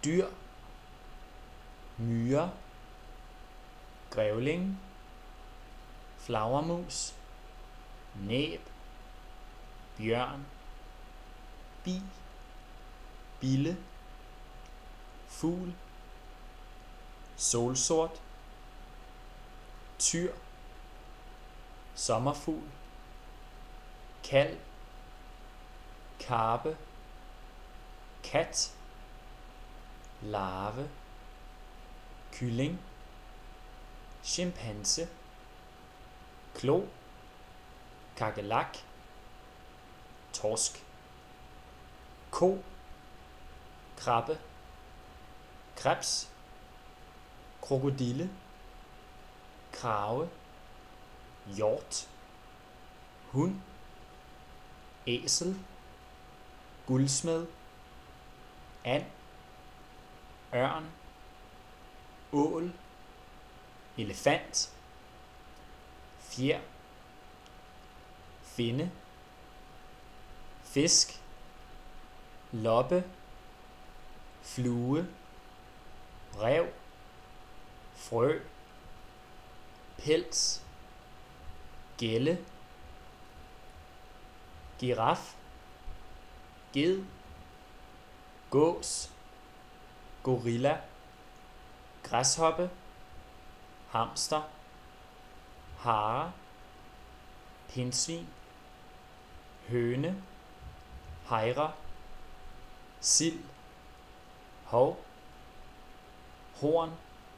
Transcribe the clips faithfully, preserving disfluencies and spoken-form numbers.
dyr, myre, grævling, flagermus, næb, bjørn, bi, bille, fugl, solsort, tyr, sommerfugl, kalv, karpe, kat, larve, kylling, chimpanse, klo, kakelak, torsk, ko, krabbe, krebs, krokodille, krage, hjort, hund, æsel, guldsmed, and, ørn, ål, elefant, fjer, finde, fisk, loppe, flue, ræv, frø, pels, gælle, giraf, ged, gås, gorilla, græshoppe, hamster, hare, pindsvin, høne, hejre, sild, hov, horn,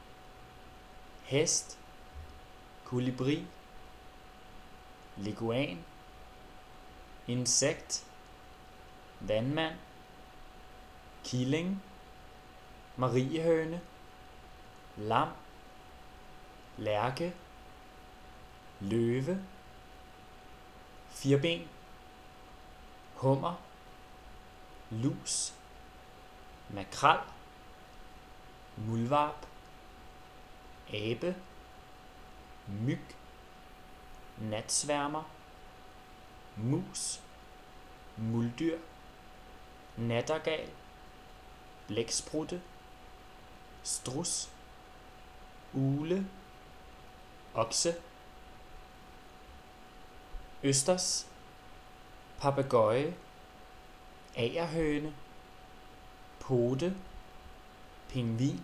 hest, kolibri, leguan, insekt, vandmand, killing, mariehøne, lam, lærke, løve, firben, hummer, lus, makrel, muldvarp, abe, myg, natsværmer, mus, muldyr, nattergal, blæksprutte, struds, ugle, okse, østers, papegøje, agerhøne, pote, pingvin,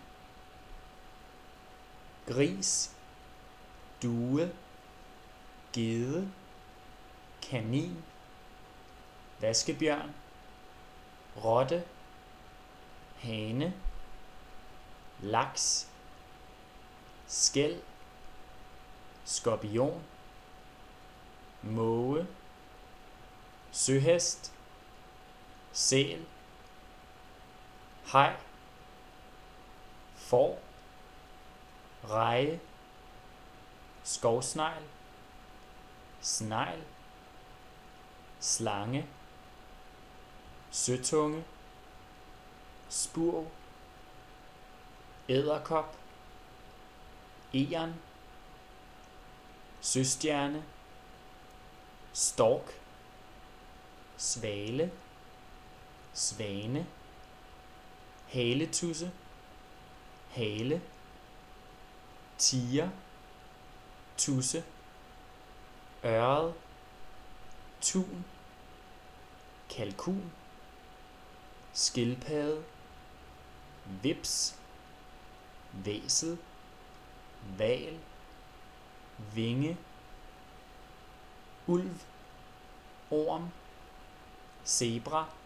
gris, due, gede, kanin, vaskebjørn, rotte, hane, laks, skæl, skorpion, måge, søhest, sæl, haj, får, reje, skovsnegl, snegl, slange, søtunge, spurv, edderkop, egern, søstjerne, stork, svale, svane, haletusse, hale, tiger, tudse, ørred, tun, kalkun, skildpadde, vips, væsel, hval, vinge, ulv, orm, zebra,